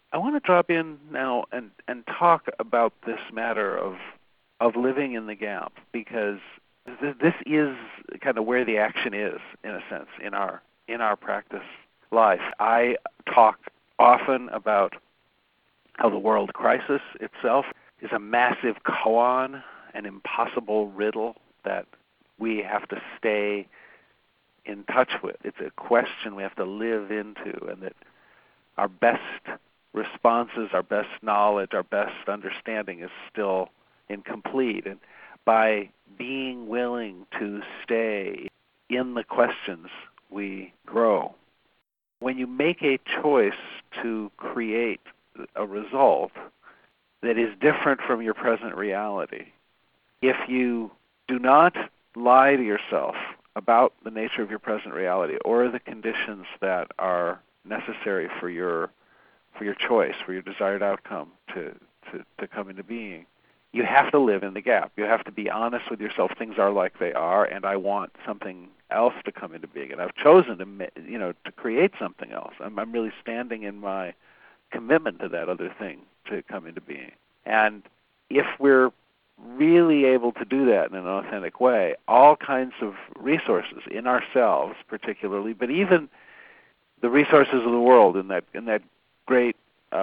I want to drop in now and talk about this matter of living in the gap, because this is kind of where the action is, in a sense, in our practice life. I talk often about how the world crisis itself is a massive koan, an impossible riddle that we have to stay in touch with. It's a question we have to live into, and that our best responses, our best knowledge, our best understanding is still incomplete. And by being willing to stay in the questions, we grow. When you make a choice to create a result that is different from your present reality, if you do not lie to yourself about the nature of your present reality or the conditions that are necessary for your choice, for your desired outcome to come into being, you have to live in the gap. You have to be honest with yourself. Things are like they are, and I want something else to come into being, and I've chosen to create something else. I'm really standing in my commitment to that other thing to come into being. And if we're really able to do that in an authentic way, all kinds of resources in ourselves particularly, but even the resources of the world, in that great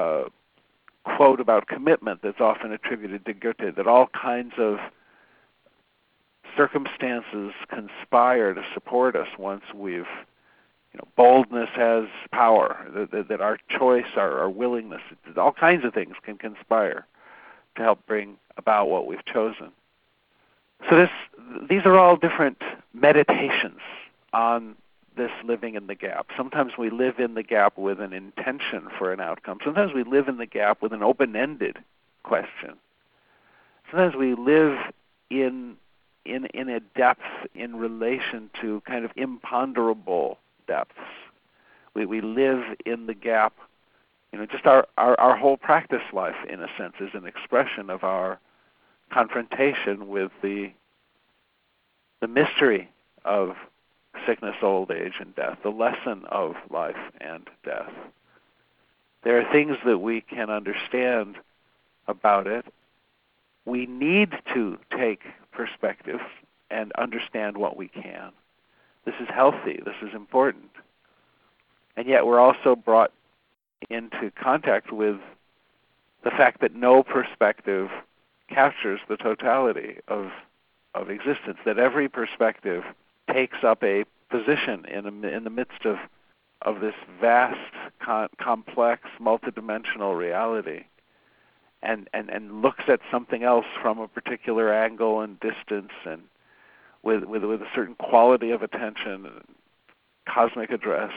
quote about commitment that's often attributed to Goethe, that all kinds of circumstances conspire to support us once boldness has power, that our choice, our willingness, all kinds of things can conspire to help bring about what we've chosen. So these are all different meditations on this living in the gap. Sometimes we live in the gap with an intention for an outcome. Sometimes we live in the gap with an open-ended question. Sometimes we live in a depth in relation to kind of imponderable depths. We live in the gap. Just our whole practice life, in a sense, is an expression of our confrontation with the mystery of sickness, old age, and death, the lesson of life and death. There are things that we can understand about it. We need to take perspective and understand what we can. This is healthy. This is important. And yet we're also brought into contact with the fact that no perspective captures the totality of existence, that every perspective takes up a position in the midst of this vast, complex, multidimensional reality, and looks at something else from a particular angle and distance, and with a certain quality of attention and cosmic address.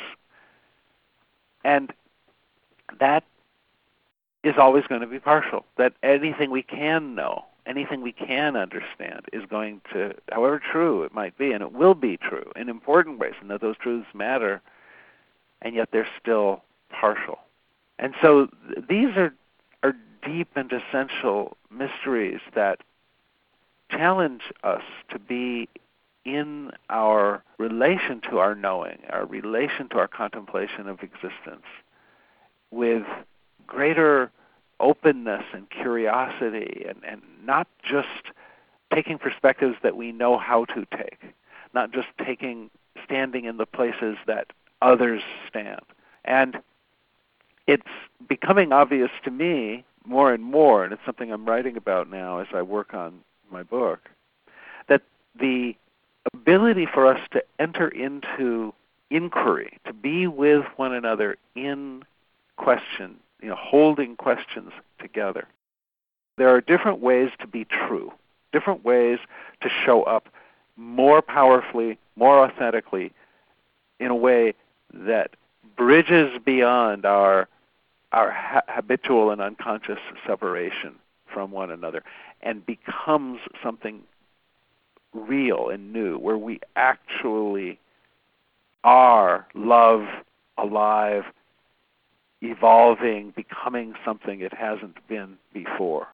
And that is always going to be partial. That anything we can know, anything we can understand is going to, however true it might be, and it will be true in important ways, and that those truths matter, and yet they're still partial. And so these are deep and essential mysteries that challenge us to be in our relation to our knowing, our relation to our contemplation of existence, with greater openness and curiosity, and not just taking perspectives that we know how to take, not just standing in the places that others stand. And it's becoming obvious to me more and more, and it's something I'm writing about now as I work on my book, that the ability for us to enter into inquiry, to be with one another in question, holding questions together. There are different ways to be true, different ways to show up more powerfully, more authentically, in a way that bridges beyond our habitual and unconscious separation from one another and becomes something real and new, where we actually are love, alive, evolving, becoming something it hasn't been before.